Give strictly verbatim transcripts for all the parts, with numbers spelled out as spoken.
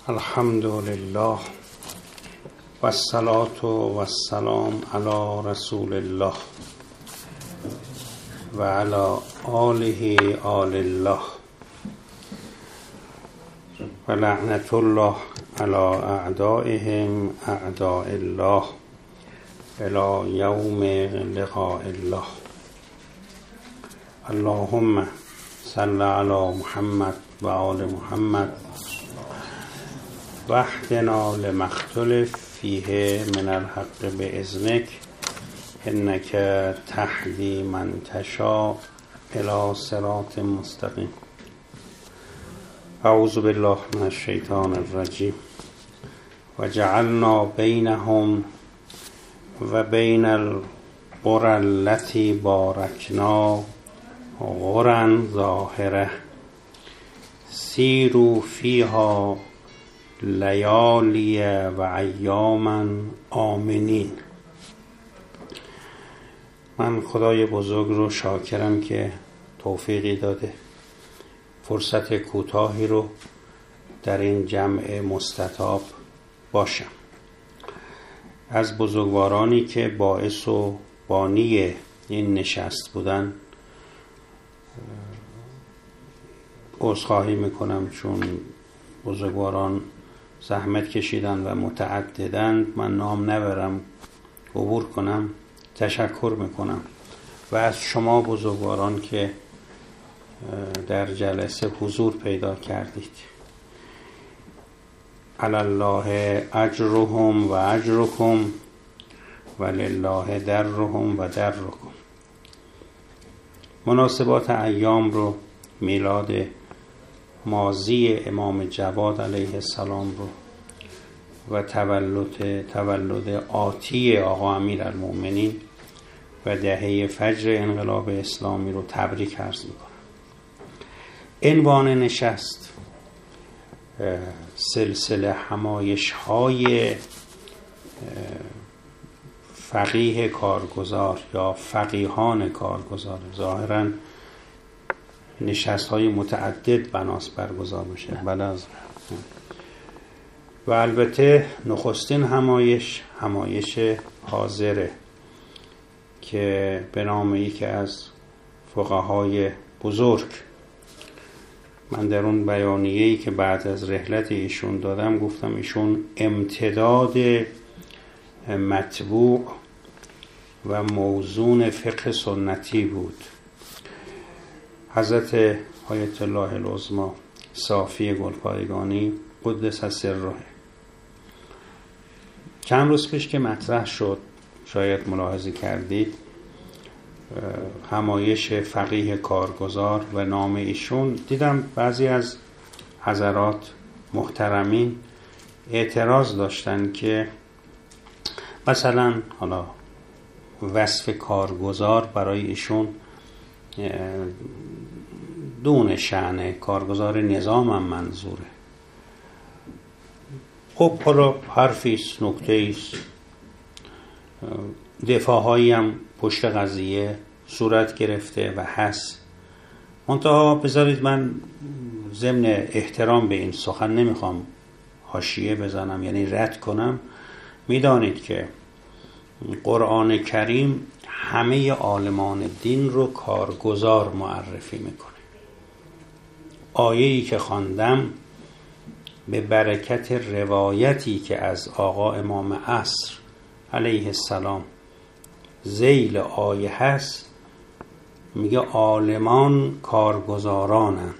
الحمد لله و الصلاة و السلام علی رسول الله و علی آله آل الله و لعنت الله علی اعدائهم اعداء الله الی یوم لقاء الله. اللهم صل علی محمد و آل محمد و اهدنا لما اختلف فیه من الحق باذنک انک تهدی من تشاء الی صراط مستقیم. اعوذ بالله من الشیطان الرجیم. و جعلنا بینهم و بین القرى التي بارکنا قرى ظاهره سیروا فیها لیالی و ایاما آمنین. من خدای بزرگ رو شاکرم که توفیقی داده فرصت کوتاهی رو در این جمع مستطاب باشم. از بزرگوارانی که باعث و بانی این نشست بودن عذرخواهی میکنم، چون بزرگواران زحمت کشیدن و متعددند، من نام نبرم عبور کنم. تشکر میکنم و از شما بزرگواران که در جلسه حضور پیدا کردید. علی الله اجرهم و اجرکم و لله درهم و درکم. مناسبات ایام رو، میلاد ماضی امام جواد علیه السلام رو و تولد تولد آتی آقا امیرالمؤمنین و دهه فجر انقلاب اسلامی رو تبریک عرض میکنم. عنوان نشست سلسله همایش های فقیه کارگزار یا فقیهان کارگزار. ظاهراً نشست های متعدد بناست برگزار میشه. بله از و البته نخستین همایش همایش حاضره که به نام یکی از فقهای بزرگ. من در اون بیانیه‌ای که بعد از رحلت ایشون دادم گفتم ایشون امتداد مطبوع و موزون فقه سنتی بود. حضرت آیت الله العظمی صافی گلپایگانی قدس سره چند روز پیش که مطرح شد، شاید ملاحظه کردید، همایش فقیه کارگزار و نام ایشون، دیدم بعضی از حضرات محترمین اعتراض داشتن که مثلا حالا وصف کارگزار برای ایشون دون شأن کارگزار نظام هم منظوره. خب حالا حرفیست، نکتهیست، دفاعهایی هم پشت قضیه صورت گرفته و هست. منتها بذارید من ضمن احترام به این سخن نمیخوام حاشیه بزنم، یعنی رد کنم. میدانید که قرآن کریم همه عالمان دین رو کارگزار معرفی میکنه. آیه‌ای که خواندم به برکت روایتی که از آقا امام عصر علیه السلام ذیل آیه هست، میگه عالمان کارگزارانند.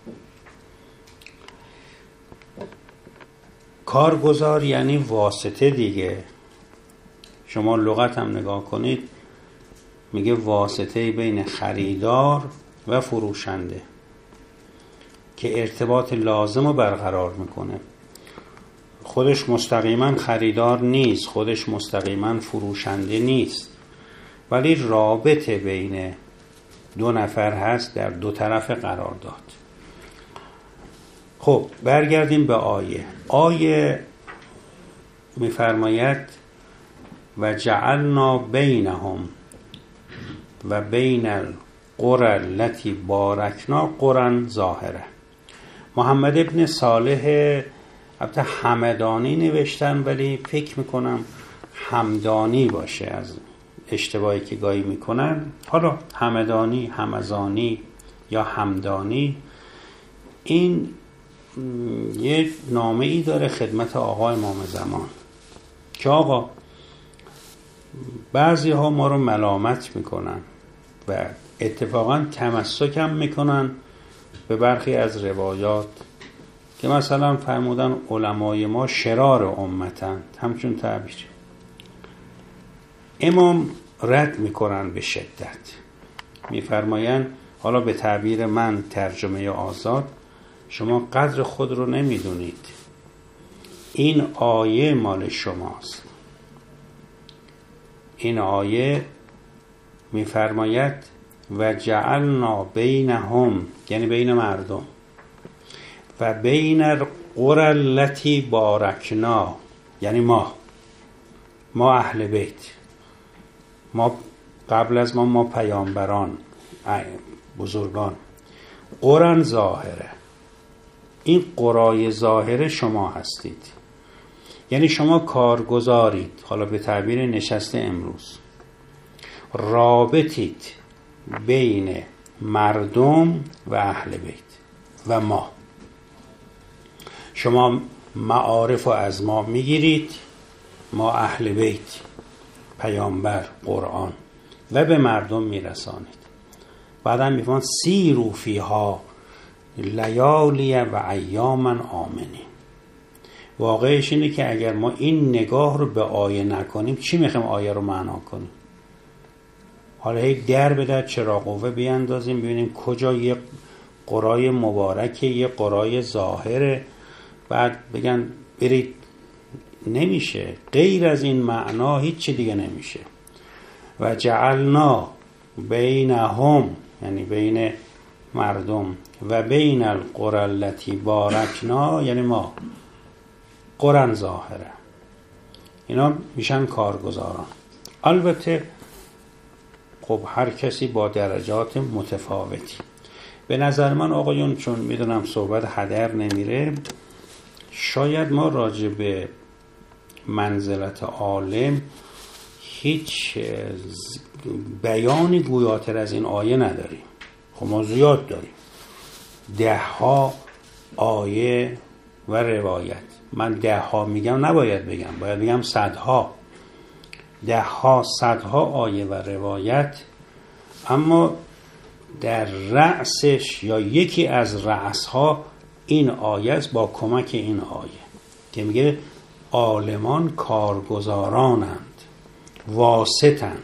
کارگزار یعنی واسطه دیگه. شما لغت هم نگاه کنید، میگه واسطه بین خریدار و فروشنده که ارتباط لازم رو برقرار میکنه. خودش مستقیما خریدار نیست، خودش مستقیما فروشنده نیست، ولی رابطه بین دو نفر هست در دو طرف قرار داد. خب برگردیم به آیه. آیه میفرماید و جعلنا بینهم و بین القرى التي بارکنا قرى ظاهره. محمد ابن صالح البته همدانی نوشتن ولی فکر میکنم همدانی باشه از اشتباهی که گاهی میکنن. حالا همدانی، همزانی یا همدانی، این یک نامه ای داره خدمت آقا امام زمان که آقا بعضی ها ما رو ملامت میکنن و اتفاقا تمسک هم میکنن به برخی از روایات که مثلا فرمودن علمای ما شرار امتن، همچون تعبیر. امام رد میکنن به شدت، میفرمایند حالا به تعبیر من ترجمه آزاد، شما قدر خود رو نمیدونید، این آیه مال شماست. این آیه میفرماید و جعلنا بینهم، یعنی بین مردم، و بین القرى التي بارکنا، یعنی ما ما اهل بیت، ما قبل از ما ما پیامبران بزرگان، قرآن ظاهره، این قرای ظاهره شما هستید، یعنی شما کارگزارید، حالا به تعبیر نشسته امروز رابطید بین مردم و اهل بیت و ما. شما معارف رو از ما میگیرید، ما اهل بیت، پیامبر، قرآن، و به مردم میرسانید. بعدم میفهمند سیروا فیها لیالی و ایاما آمنین. واقعش اینه که اگر ما این نگاه رو به آیه نکنیم، چی میخوایم آیه رو معنا کنیم؟ حالا هی در به در چراغ قوه بیاندازیم ببینیم کجا یه قرای مبارکه، یه قرای ظاهره، بعد بگن برید. نمیشه، غیر از این معنا هیچ چی دیگه نمیشه. و جعلنا بینهم، یعنی بین مردم، و بین القرى التي بارکنا، یعنی ما، قرآن ظاهره، اینا میشن کارگزاران. البته خب هر کسی با درجات متفاوتی. به نظر من آقایون، چون میدونم صحبت هدر نمیره، شاید ما راجع به منزلت عالم هیچ بیانی گویاتر از این آیه نداریم. خب ما زیاد داریم، ده ها آیه و روایت. من ده ها میگم، نباید بگم، باید بگم صدها، ده ها صدها آیه و روایت. اما در رأسش یا یکی از رأسها این آیه است، با کمک این آیه که میگه عالمان کارگزارانند، واسطند.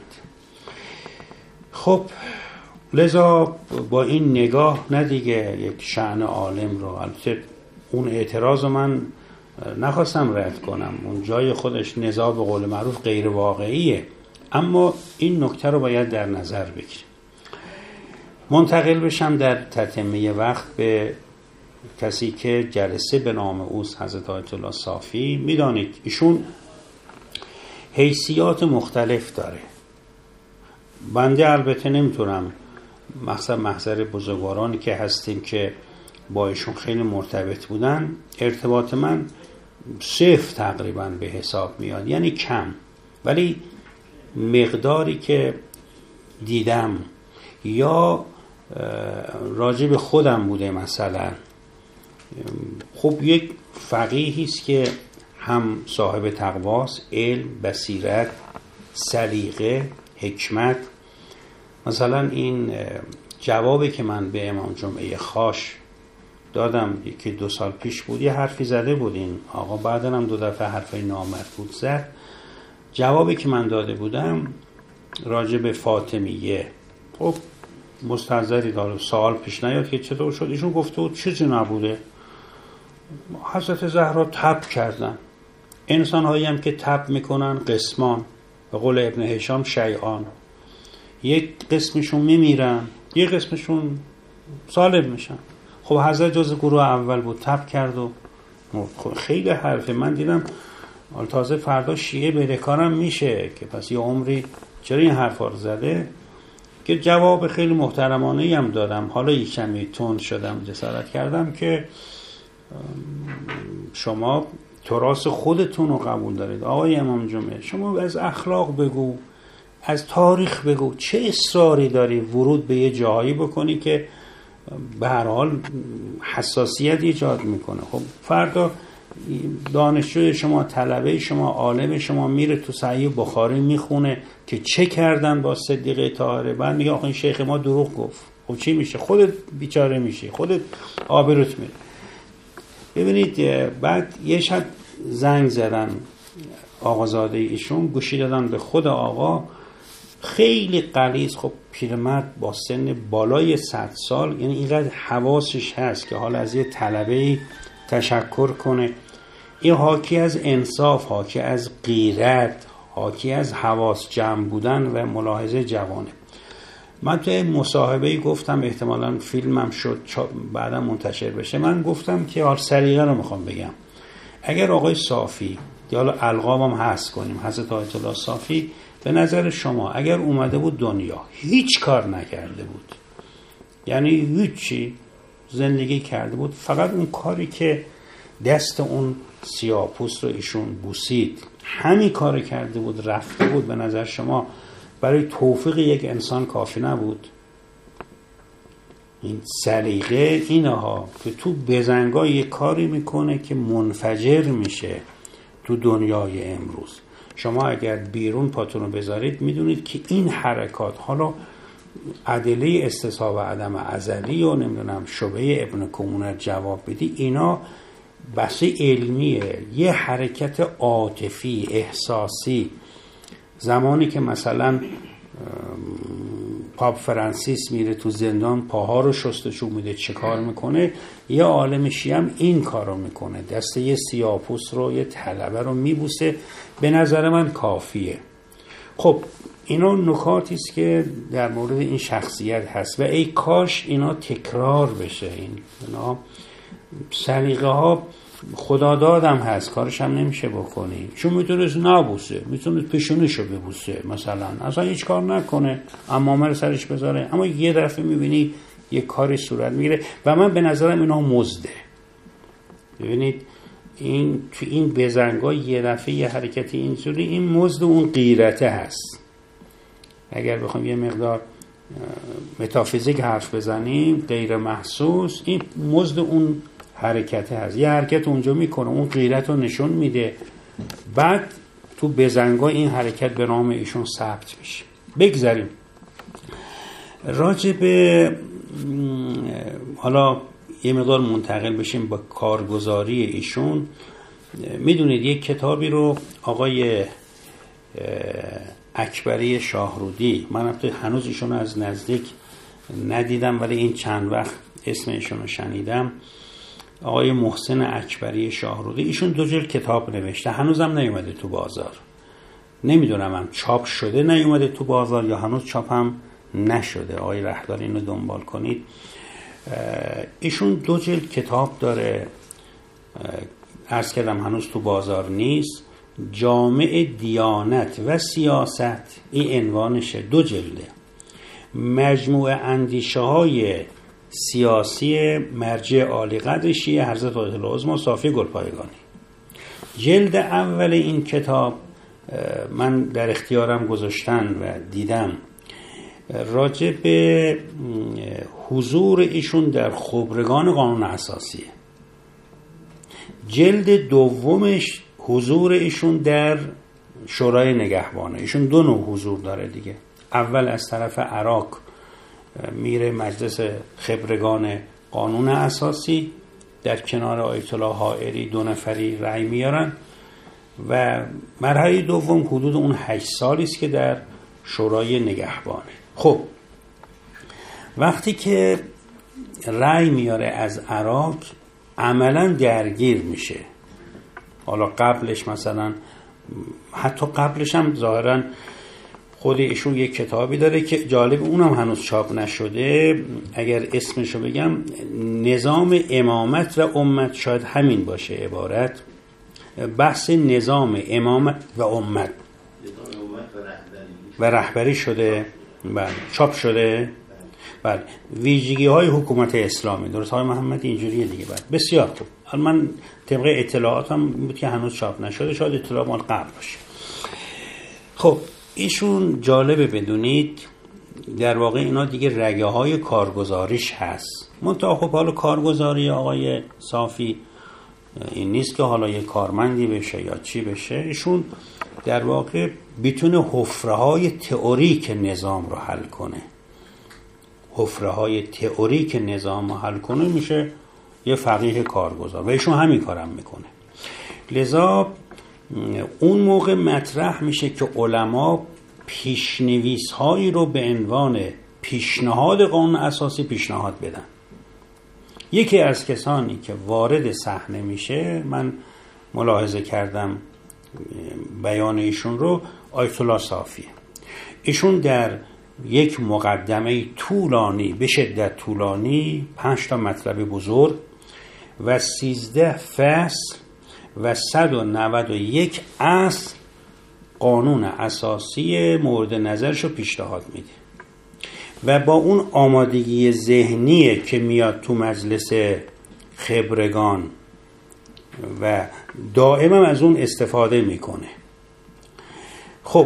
خب لذا با این نگاه نه دیگه یک شأن عالم رو، البته اون اعتراض من نخواستم رد کنم، اون جای خودش نزاع به قول معروف غیر واقعیه، اما این نکته رو باید در نظر بگیریم. منتقل بشم در تتمه وقت به کسی که جلسه به نام اوست، حضرت آیت الله صافی. میدانید ایشون حیثیات مختلف داره. بنده البته نمیتونم مخصوصا محضر بزرگوارانی که هستیم که با ایشون خیلی مرتبط بودن، ارتباط من صفر تقریبا به حساب میاد، یعنی کم، ولی مقداری که دیدم یا راجع به خودم بوده، مثلا خب یک فقیهی است که هم صاحب تقواست، علم، بصیرت، سلیقه، حکمت. مثلا این جوابی که من به امام جمعه خاش دادم که دو سال پیش بود، یه حرفی زده بود این آقا، بعدن هم دو دفعه حرفای نامربوط زد. جوابی که من داده بودم راجع به فاطمیه، خب مستحضری داره، سوال پیش نیاد که چطور شد. ایشون گفته بود چیزی نبوده، حضرت زهرا تب کردن. انسان هایی هم که تب میکنن قسمان، به قول ابن هشام شیعان، یک قسمشون میمیرن، یک قسمشون سالم میشن. خب حضرت جز گروه اول بود، تب کرد و خیلی حرفه. من دیدم تازه فردا شیعه بدهکارم میشه که پس یه عمری چرا این حرفا رو زده، که جواب خیلی محترمانه هم دادم. حالا یک کمی تند شدم، جسارت کردم که شما تراث خودتون رو قبول دارید. آقای امام جمعه شما از اخلاق بگو، از تاریخ بگو، چه اصراری داری ورود به یه جایی بکنی که به هر حال حساسیت ایجاد میکنه؟ خب فردا دانشجوی شما، طلبه شما، عالم شما میره تو صحیح بخاری میخونه که چه کردن با صدیقه طاهره، بعد میگه آخه این شیخ ما دروغ گفت. خب چی میشه؟ خودت بیچاره میشی، خودت آبروت میره. ببینید بعد یه شب زنگ زدن آقازاده ایشون، گوشی دادن به خود آقا، خیلی غلیظ. خب پیرمرد با سن بالای صد سال، یعنی اینقدر حواسش هست که حالا از یه طلبه‌ای تشکر کنه. این حاکی از انصاف، حاکی از غیرت، حاکی از حواس جمع بودن و ملاحظه جوانه. من توی مصاحبه‌ای گفتم، احتمالاً فیلمم شد بعدا منتشر بشه، من گفتم که حال سلیقه رو میخوام بگم. اگر آقای صافی، حالا القابم هست کنیم، حضرت آیت الله صافی، به نظر شما اگر اومده بود دنیا هیچ کار نکرده بود، یعنی هیچی، زندگی کرده بود، فقط اون کاری که دست اون سیاه‌پوست رو ایشون بوسید همین کار کرده بود، رفته بود، به نظر شما برای توفیق یک انسان کافی نبود؟ این سلیقه اینها که تو بزنگاه یک کاری میکنه که منفجر میشه تو دنیای امروز. شما اگر بیرون پاتون رو بذارید میدونید که این حرکات، حالا ادله استصحاب و عدم ازلی و نمیدونم شبهه ابن کمونت جواب بدی، اینا بحث علمیه. یه حرکت عاطفی احساسی، زمانی که مثلا پاپ فرانسیس میره تو زندان پاها رو شستشو میده، چه کار میکنه؟ یه عالم شیعه هم این کار رو میکنه، دست یه سیاه‌پوست رو، یه طلبه رو میبوسه. به نظر من کافیه. خب اینا نکاتی است که در مورد این شخصیت هست و ای کاش اینا تکرار بشه. این اینا سلیقه ها خدا دادم هست، کارش هم نمیشه بکنی. چون میتونست نبوسه، میتونست پیشونشو ببوسه مثلا، اصلا هیچ کار نکنه، عمامه رو سرش بذاره، اما یه دفعه میبینی یه کاری صورت میگیره و من به نظرم اینا مزده. ببینید این تو این بزنگاه یه دفعه یه حرکتی اینجوری، این مزد اون غیرته هست. اگر بخوام یه مقدار متافیزیک حرف بزنیم، غیر محسوس، این مزد اون حرکته هست. یه حرکت اونجا میکنه، اون غیرت رو نشون میده، بعد تو بزنگاه این حرکت به نام ایشون ثبت میشه. بگذاریم راجع به حالا یه مقدار منتقل بشیم با کارگزاری ایشون. میدونید یک کتابی رو آقای اکبری شاهرودی، من هنوز ایشون از نزدیک ندیدم ولی این چند وقت اسم ایشون رو شنیدم، آقای محسن اکبری شاهرودی، ایشون دو جلد کتاب نوشته، هنوزم نیومده تو بازار. نمیدونم هم چاپ شده نیومده تو بازار یا هنوز چاپ هم نشده. آقای رهدار اینو دنبال کنید. ایشون دو جلد کتاب داره، عرض کردم هنوز تو بازار نیست. جامع دیانت و سیاست، این عنوانشه، دو جلده. مجموع اندیشه های سیاسی مرجع عالی قدر شیعه حضرت آیت الله عظمی صافی گلپایگانی. جلد اول این کتاب من در اختیارم گذاشتن و دیدم، راجع به حضور ایشون در خبرگان قانون اساسیه. جلد دومش حضور ایشون در شورای نگهبانه. ایشون دو نوع حضور داره دیگه. اول از طرف عراق میره مجلس خبرگان قانون اساسی، در کنار آیت الله حائری دو نفری رأی میارن و مرحله دوم حدود اون هشت سالی است که در شورای نگهبانه. خب وقتی که رأی میاره از عراق عملا درگیر میشه. حالا قبلش مثلا، حتی قبلش هم ظاهرا خود ایشون یک کتابی داره که جالب، اونم هنوز چاپ نشده، اگر اسمشو بگم، نظام امامت و امت، شاید همین باشه عبارت، بحث نظام امامت و امت و رهبری شده، بله چاپ شده، بله ویژگی های حکومت اسلامی، درست های محمد اینجوریه دیگه. بله بسیار خوب. حالا من طبق اطلاعاتم بود که هنوز چاپ نشده، شاید اطلاع مال قبل باشه. خب ایشون جالبه بدونید در واقع اینا دیگه رگه های کارگزاریش هست. منتها خب حالا کارگزاری آقای صافی این نیست که حالا یه کارمندی بشه یا چی بشه، ایشون در واقع بتونه حفره های تئوریک نظام رو حل کنه. حفره های تئوریک نظام رو حل کنه میشه یه فقیه کارگزار و ایشون همین کارم میکنه. لذا اون موقع مطرح میشه که علما پیشنویس هایی رو به عنوان پیشنهاد قانون اساسی پیشنهاد بدن. یکی از کسانی که وارد صحنه میشه، من ملاحظه کردم بیان ایشون رو، آیت الله صافیه. ایشون در یک مقدمه طولانی، به شدت طولانی، پنج تا مطلب بزرگ و سیزده فصل و صد و نود و یک اصل قانون اساسی مورد نظرشو پیشنهاد میده و با اون آمادگی ذهنیه که میاد تو مجلس خبرگان و دائما از اون استفاده میکنه. خب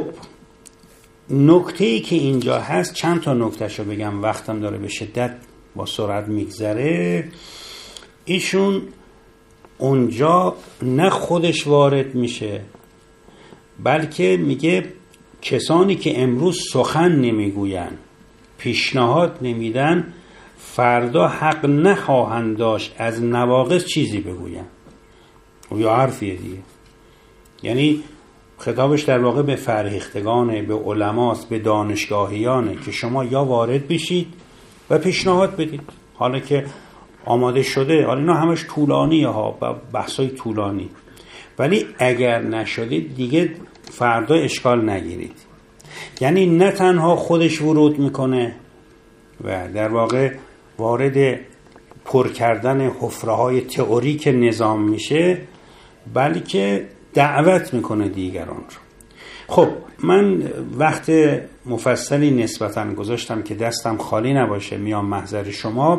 نکته‌ای که اینجا هست، چند تا نکتهشو بگم، وقتم داره به شدت با سرعت میگذره. ایشون اونجا نه خودش وارد میشه، بلکه میگه کسانی که امروز سخن نمیگوین، پیشنهاد نمیدن، فردا حق نخواهند داشت از نواقص چیزی بگوین. یا حرفیه دیگه. یعنی خطابش در واقع به فرهیختگانه، به علماست، به دانشگاهیانه که شما یا وارد بشید و پیشنهاد بدید. حالا که آماده شده، حالا اینا همش طولانیه ها، بحثای طولانی، ولی اگر نشده دیگه فردا اشکال نگیرید. یعنی نه تنها خودش ورود میکنه و در واقع وارد پر کردن حفره‌های تئوریک نظام میشه، بلکه دعوت میکنه دیگران رو. خب من وقت مفصلی نسبتاً گذاشتم که دستم خالی نباشه، میام محضر شما.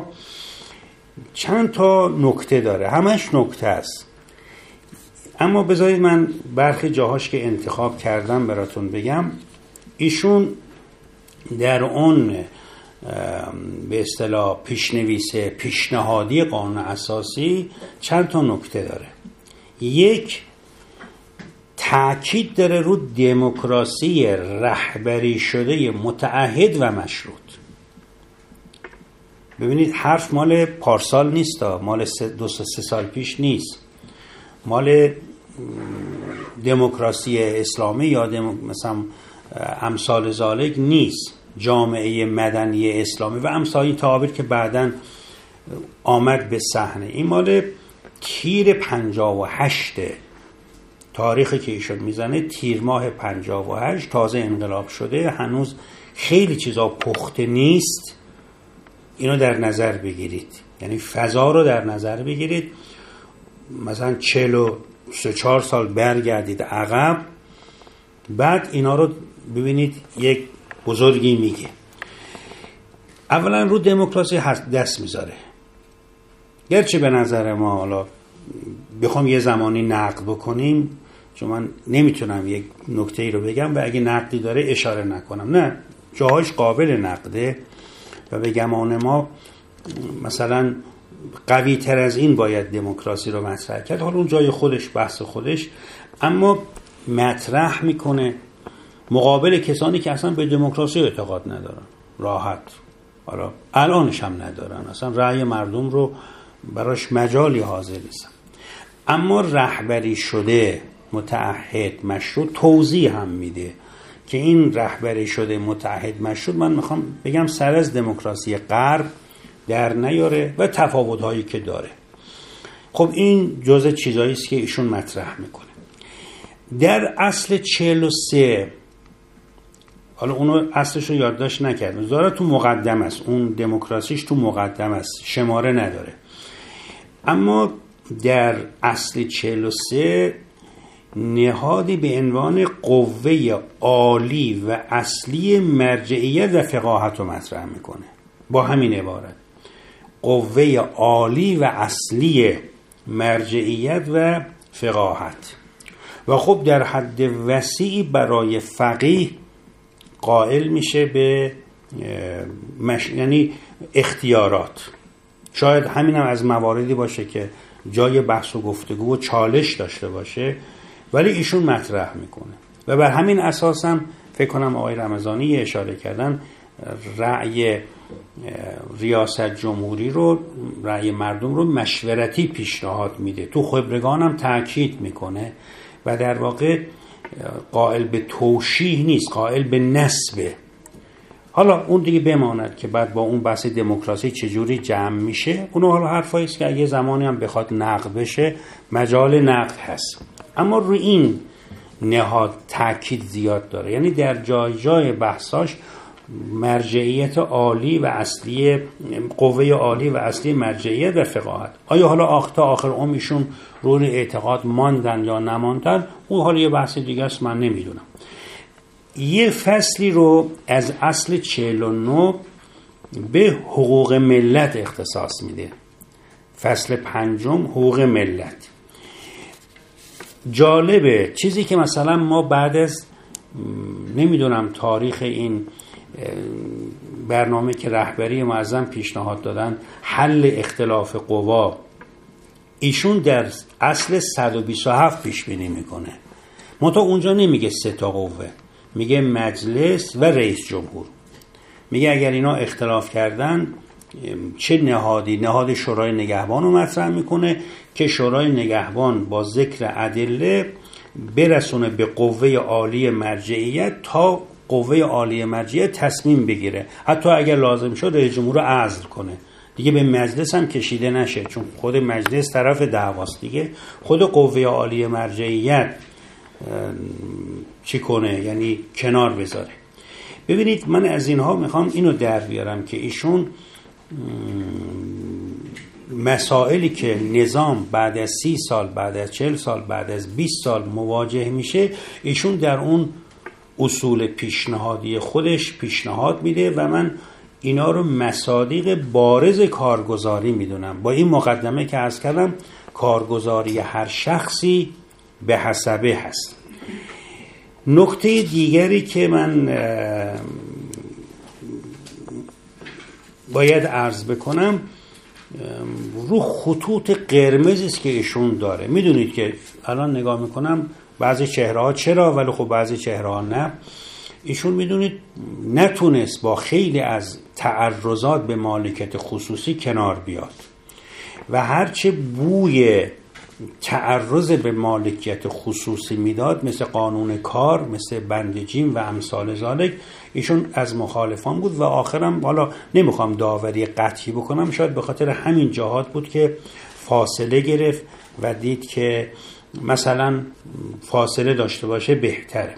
چند تا نکته داره، همش نکته است، اما بذارید من برخی جاهاش که انتخاب کردم براتون بگم. ایشون در اون به اصطلاح پیشنویس پیشنهادی قانون اساسی چند تا نکته داره. یک، تأکید داره رو دموکراسی رهبری شده متعهد و مشروط. ببینید حرف مال پارسال نیست، مال دو سه سال پیش نیست، مال دموکراسی اسلامی یا دمو... مثلا امثال ذالک نیست، جامعه مدنی اسلامی و امثال این تعابیر که بعداً آمد به صحنه. این مال تیر پنجاه و هشت، تاریخی که ایشون میزنه تیر ماه پنجاه و هشت، تازه انقلاب شده، هنوز خیلی چیزا پخته نیست. اینو در نظر بگیرید، یعنی فضا رو در نظر بگیرید. مثلا چهل و سه چهار سال برگردید عقب، بعد اینا رو ببینید یک بزرگی میگه. اولا رو دموکراسی دست میذاره، گرچه به نظر ما حالا بخوام یه زمانی نقد بکنیم، چون من نمیتونم یک نکته‌ای رو بگم و اگه نقدی داره اشاره نکنم، نه جاهاش قابل نقده و به گمان ما مثلا قوی تر از این باید دموکراسی رو مطرح کرد. حالا اون جای خودش، بحث خودش، اما مطرح میکنه مقابل کسانی که اصلا به دموکراسی اعتقاد ندارن، راحت، حالا الانش هم ندارن، اصلا رأی مردم رو براش مجالی حاضر نیستن. اما رهبری شده متعهد مشروط توضیح هم میده که این رهبری شده متعهد مشروط، من میخوام بگم سر از دموکراسی غرب در نیاره و تفاوت‌هایی که داره. خب این جزء چیزایی است که ایشون مطرح میکنه. در اصل چهل و سه، حالا اونو اصلش رو یادداشت نکردم، زاره تو مقدم است، اون دموکراسیش تو مقدم است، شماره نداره. اما در اصل چهل و سه نهادی به عنوان قوه عالی و اصلی مرجعیت و فقاهت رو مطرح میکنه با همین عبارت: قوه عالی و اصلی مرجعیت و فقاهت. و خب در حد وسیعی برای فقیه قائل میشه به مش... یعنی اختیارات. شاید همین هم از مواردی باشه که جای بحث و گفتگو و چالش داشته باشه، ولی ایشون مطرح میکنه و بر همین اساس هم فکر کنم آقای رمضانی اشاره کردن رأی ریاست جمهوری رو، رأی مردم رو مشورتی پیشنهاد میده. تو خبرگان هم تاکید میکنه و در واقع قائل به توشیح نیست، قائل به نسبه. حالا اون دیگه بماند که بعد با اون بحث دموکراسی چجوری جمع میشه، اونو حالا حرفایی است که اگه زمانی هم بخواد نقد بشه مجال نقد هست. اما روی این نهاد تاکید زیاد داره، یعنی در جای جای بحثاش مرجعیت عالی و اصلی، قوه عالی و اصلی مرجعیت و فقاهت. آیا حالا آختا آخر عمرشون روی اعتقاد ماندن یا نماندن، اون حالا یه بحث دیگه است، من نمیدونم. یه فصلی رو از اصل چهل و نه به حقوق ملت اختصاص میده. فصل پنجم حقوق ملت. جالبه چیزی که مثلا ما بعد از نمیدونم تاریخ این برنامه که رهبری معظم پیشنهاد دادن، حل اختلاف قوا، ایشون در اصل صد و بیست و هفت پیش بینی میکنه. منتها اونجا نمیگه سه تا قوه، میگه مجلس و رئیس جمهور. میگه اگر اینا اختلاف کردن چه نهادی، نهاد شورای نگهبان رو مطرح میکنه که شورای نگهبان با ذکر ادله برسونه به قوه عالی مرجعیت تا قوه عالی مرجعیت تصمیم بگیره، حتی اگر لازم شد رئیس جمهور رو عزل کنه. دیگه به مجلس هم کشیده نشه، چون خود مجلس طرف دعواست دیگه. خود قوه عالی مرجعیت چی کنه، یعنی کنار بذاره. ببینید من از اینها میخوام اینو در بیارم که ایشون مسائلی که نظام بعد از سی سال، بعد از چهل سال، بعد از بیست سال مواجه میشه، ایشون در اون اصول پیشنهادی خودش پیشنهاد میده و من اینا رو مصادیق بارز کارگزاری میدونم. با این مقدمه که عرض کردم کارگزاری هر شخصی به حسبه هست. نکته دیگری که من باید عرض بکنم رو خطوط قرمزی است که ایشون داره. میدونید که الان نگاه میکنم بعضی چهره ها چرا ولی خب بعضی چهره ها نه. ایشون میدونید نتونست با خیلی از تعرضات به مالکیت خصوصی کنار بیاد و هرچه بوی تعرض به مالکیت خصوصی میداد، مثل قانون کار، مثل بند جیم و امثال ذالک، ایشون از مخالفان بود و آخرم حالا نمیخوام داوری قطعی بکنم، شاید به خاطر همین جهات بود که فاصله گرفت و دید که مثلا فاصله داشته باشه بهتره.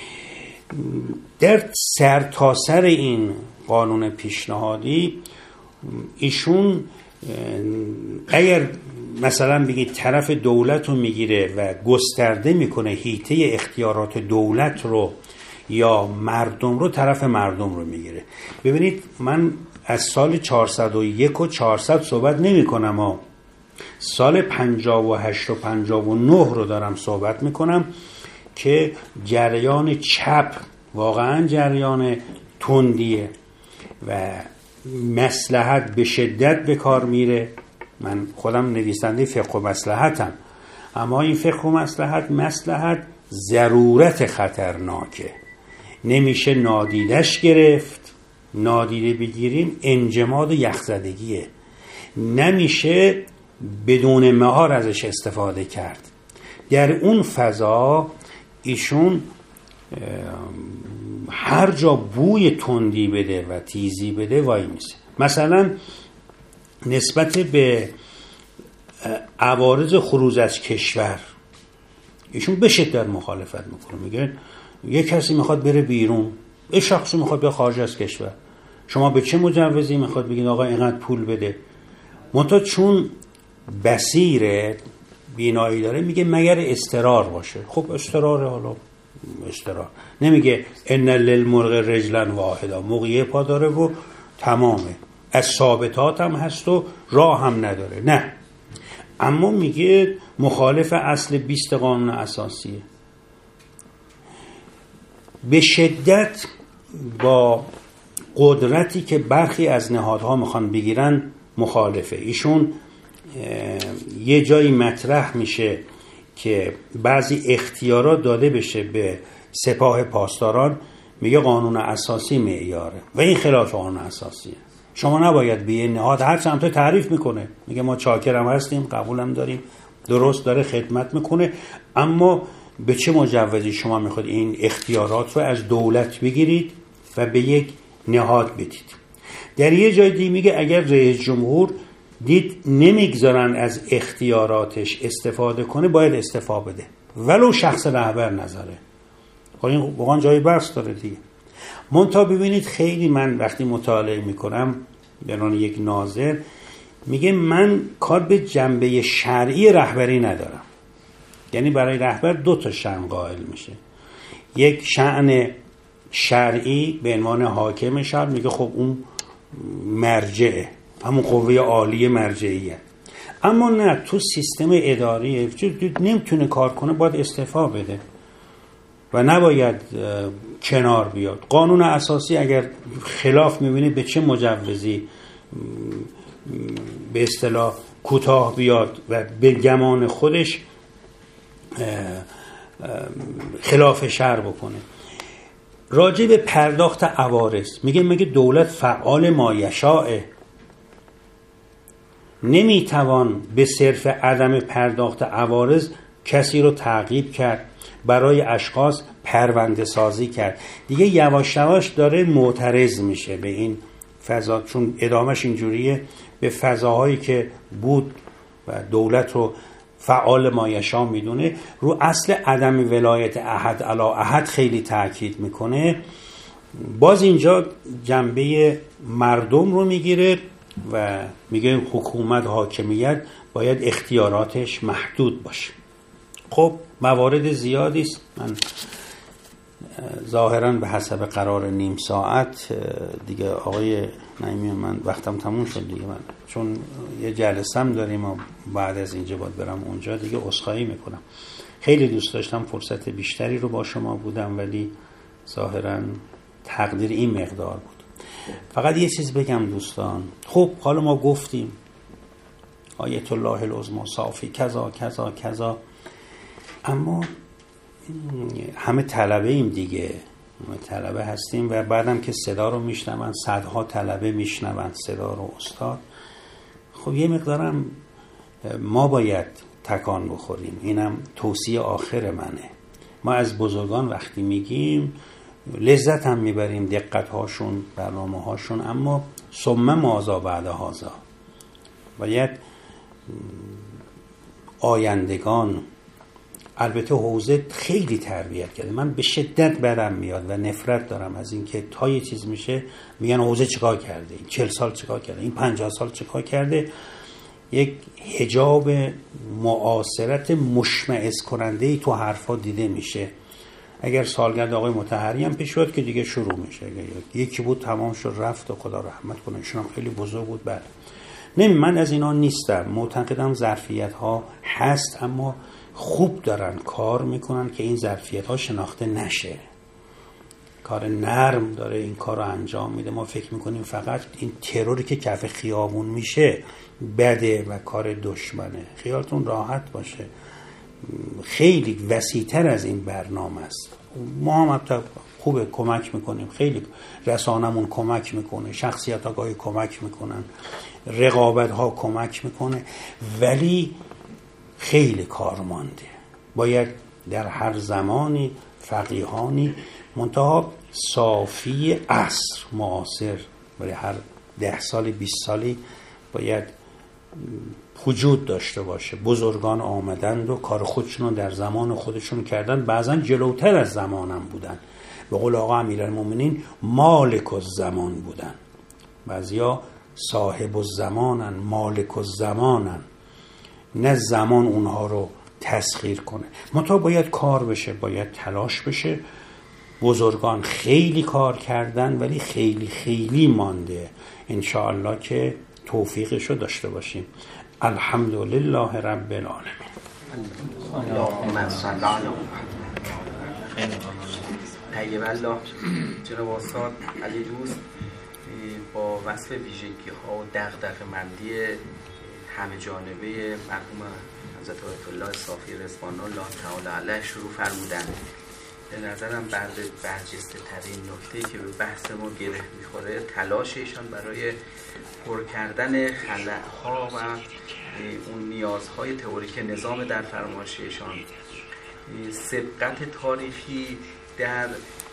در سرتاسر این قانون پیشنهادی ایشون اگر مثلا بگید طرف دولت رو میگیره و گسترده میکنه حیطه اختیارات دولت رو یا مردم رو، طرف مردم رو میگیره. ببینید من از سال چهارصد و یک و چهارصد صحبت نمی کنم ها. سال پنجاه و هشت و پنجاه و نه رو دارم صحبت میکنم که جریان چپ واقعا جریان تندیه و مصلحت به شدت به کار میره. من خودم نویسنده فقه و مصلحتم، اما این فقه و مصلحت مصلحت ضرورت خطرناکه، نمیشه نادیدش گرفت. نادیده بگیریم انجماد و یخزدگیه، نمیشه بدون مهار ازش استفاده کرد. در اون فضا ایشون هر جا بوی تندی بده و تیزی بده وای میسه. مثلا نسبت به عوارض خروج از کشور ایشون به شدت مخالفت میکنه. میگه یک کسی میخواد بره بیرون، یک شخصی میخواد به خارج از کشور، شما به چه مجوزی میخواد بگید آقا اینقدر پول بده؟ منتها چون بصیره بینایی داره میگه مگر اضطرار باشه. خب اضطراره، حالا اضطرار نمیگه ان للمرغ رجلا واحدا، موقعی پا داره و تمامه، از ثابتات هم هست و راه هم نداره. نه، اما میگه مخالف اصل بیست قانون اساسیه. به شدت با قدرتی که برخی از نهادها میخوان بگیرن مخالفه. ایشون یه جایی مطرح میشه که بعضی اختیارات داده بشه به سپاه پاسداران، میگه قانون اساسی معیاره و این خلاف قانون اساسیه. شما نباید به یه نهاد هر چند تا تعریف میکنه، میگه ما چاکرم هستیم، قبولم داریم، درست داره، خدمت میکنه، اما به چه مجوزی شما میخواد این اختیارات رو از دولت بگیرید و به یک نهاد بدید؟ در یه جای دیگه میگه اگر رئیس جمهور دید نمیگذارن از اختیاراتش استفاده کنه، باید استعفا بده ولو شخص رهبر نذاره. خب این واقعا جای بحث داره دیگه. منتها ببینید خیلی من وقتی مطالعه میکنم به عنوان یک ناظر، میگه من کار به جنبه شرعی رهبری ندارم. یعنی برای رهبر دو تا شأن قائل میشه. یک شأن شرعی به عنوان حاکم شهر، میگه خب اون مرجعه، همون قوه عالی مرجعیه. اما نه، تو سیستم اداری نمیتونه کار کنه، باید استعفا بده و نباید کنار بیاد. قانون اساسی اگر خلاف میبینه به چه مجوزی به اصطلاح کوتاه بیاد و به گمان خودش خلاف شرع بکنه. راجع به پرداخت عوارض میگه میگه دولت فعال مایشاء، نمیتوان به صرف عدم پرداخت عوارض کسی رو تعقیب کرد، برای اشخاص پرونده سازی کرد. دیگه یواش یواش داره معترض میشه به این فضا، چون ادامش اینجوریه، به فضاهایی که بود و دولت رو فعال مایشا میدونه، رو اصل عدم ولایت احد علی احد خیلی تاکید میکنه. باز اینجا جنبه مردم رو میگیره و میگه حکومت، حاکمیت باید اختیاراتش محدود باشه. خب موارد زیادی است، من ظاهراً به حسب قرار نیم ساعت دیگه آقای نعیمی، من وقتم تموم شد دیگه، من چون یه جلسم داریم و بعد از اینجا باید برم اونجا دیگه، عذرخواهی میکنم. خیلی دوست داشتم فرصت بیشتری رو با شما بودم، ولی ظاهراً تقدیر این مقدار بود. فقط یه چیز بگم دوستان، خب حالا ما گفتیم آیت الله العظمی صافی کذا کذا کذا، اما همه طلبه ایم دیگه، همه طلبه هستیم و بعدم که صدا رو میشنون، صدها طلبه میشنون صدا رو استاد. خب یه مقدارم ما باید تکان بخوریم. اینم توصیه آخر منه. ما از بزرگان وقتی میگیم لذت هم میبریم، دقت هاشون، برنامه هاشون، اما ثم ماذا بعد هذا. باید آیندگان، البته حوزه خیلی تربیت کرده، من به شدت بدم میاد و نفرت دارم از این که تا یه چیز میشه میگن حوزه چیکار کرده، این چهل سال چیکار کرده، این پنجاه سال چیکار کرده. یک حجاب معاصرت مشمئز کننده ای تو حرفا دیده میشه. اگر سالگرد آقای مطهری هم پیش شد که دیگه شروع میشه، یکی بود تمام شد رفت و خدا رحمت کنه، ایشون هم خیلی بزرگ بود. بعد نه، من از اینا نیستم، معتقدم ظرفیت ها هست، اما خوب دارن کار میکنن که این ظرفیت ها شناخته نشه. کار نرم داره این کار رو انجام میده. ما فکر میکنیم فقط این تروری که کف خیابون میشه بده و کار دشمنه. خیالتون راحت باشه، خیلی وسیع‌تر از این برنامه است. ما هم حتی خوبه کمک میکنیم، خیلی رسانمون کمک میکنه، شخصیت ها گاهی کمک میکنن، رقابت ها کمک میکنه، ولی خیلی کار مانده. باید در هر زمانی فقیهانی منتها صافی عصر معاصر، برای هر ده سال بیست سالی باید وجود داشته باشه. بزرگان آمدند و کار خودشون در زمان خودشون کردن، بعضا جلوتر از زمانم بودن. به قول آقا امیرالمومنین مالک الزمان بودن، بعضیا صاحب الزمانن، مالک الزمانن، نه زمان اونها رو تسخیر کنه. منتها باید کار بشه، باید تلاش بشه. بزرگان خیلی کار کردن ولی خیلی خیلی مانده. انشاءالله که توفیقشو داشته باشیم. الحمد لله رب العالمین. اللهم صل علی محمد. طیب الله. جناب استاد علی دوست با وصف ویژگی ها و دغدغه‌مندی همه جانبه مرحوم حضرت آیت الله صافی رضوان الله تعالی علیه شروع فرمودند. به نظرم بعد برجسته ترین نکته که به بحث ما گره میخوره تلاششان برای پر کردن خلأها و اون نیازهای تئوریک نظام در فرمایششان، سبقت تاریخی در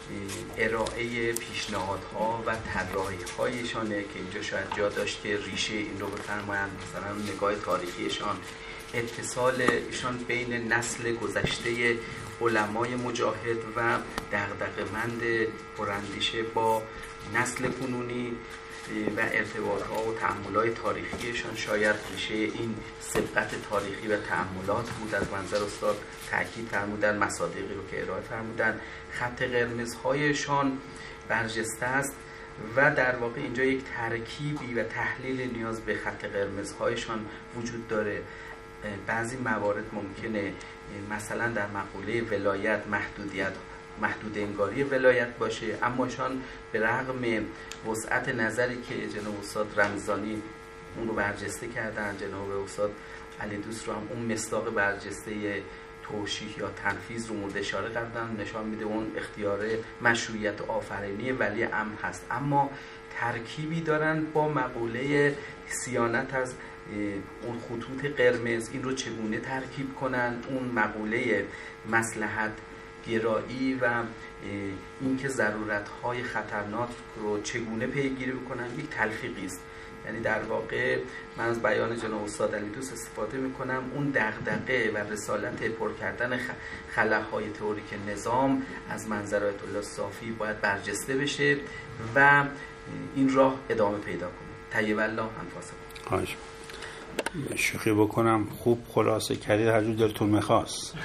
ارائه پیشنهادها و طراحی‌هایشانه که اینجا شاید جا داشت که ریشه این رو بفرمایند، مثلا نگاه تاریخیشان، اتصال ایشان بین نسل گذشته علمای مجاهد و دغدغه‌مند پراندیشه با نسل کنونی و ارتباط‌ها و تأملات تاریخیشان. شاید ریشه این سبقت تاریخی و تأملات بود. از منظر استاد تأکید فرمودن، مصادیقی رو که ارائه فرمودن، خط قرمزهایشان برجسته است و در واقع اینجا یک ترکیبی و تحلیل نیاز به خط قرمزهایشان وجود داره. بعضی موارد ممکنه مثلا در مقوله ولایت محدودیت محدود انگاری ولایت باشه، اما شان به رغم وسعت نظری که جناب استاد رمضانی اون رو برجسته کردن، جناب استاد علی دوست رو هم اون مصداق برجسته توشیح یا تنفیذ رو مورد اشاره کردن، نشان میده اون اختیار مشروعیت آفرینی ولی امر هست، اما ترکیبی دارن با مقوله صیانت از اون خطوط قرمز، این رو چگونه ترکیب کنن، اون مقوله مصلحت گرایی و اینکه ضرورت‌های خطرناک رو چگونه پیگیری بکنن، یک تلفیقی است. یعنی در واقع من از بیان جناب استاد علی دوست استفاده میکنم اون دغدغه و رسالت پر کردن خلاهای تئوریک نظام از منظر آیت الله صافی باید برجسته بشه و این راه ادامه پیدا کنه. طیب الله انفاسکم. خواهش شوخی بکنم، خوب خلاصه کردید، هر جور دلتون میخواست.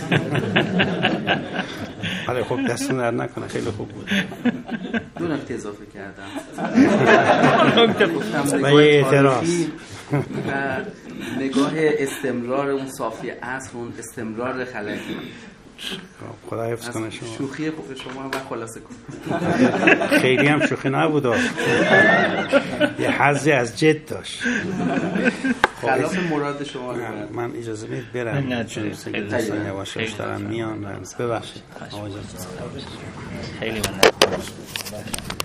آره خب دستون در نکنه، خیلی خوب بود. دو نکته اضافه کردم و یه اعتراض و نگاه استمرار اون صافی اصل، اون استمرار خلقی. خدا حفظ کنه شما. شوخی خوب شما و خلاصه کن. خیلی هم شوخی نبود، یه حظی از جد داشت. خلاف مراد شما. من اجازه میدید برم، چون دوستان یواش یواش دارن میان. ببخشید. خیلی ممنون.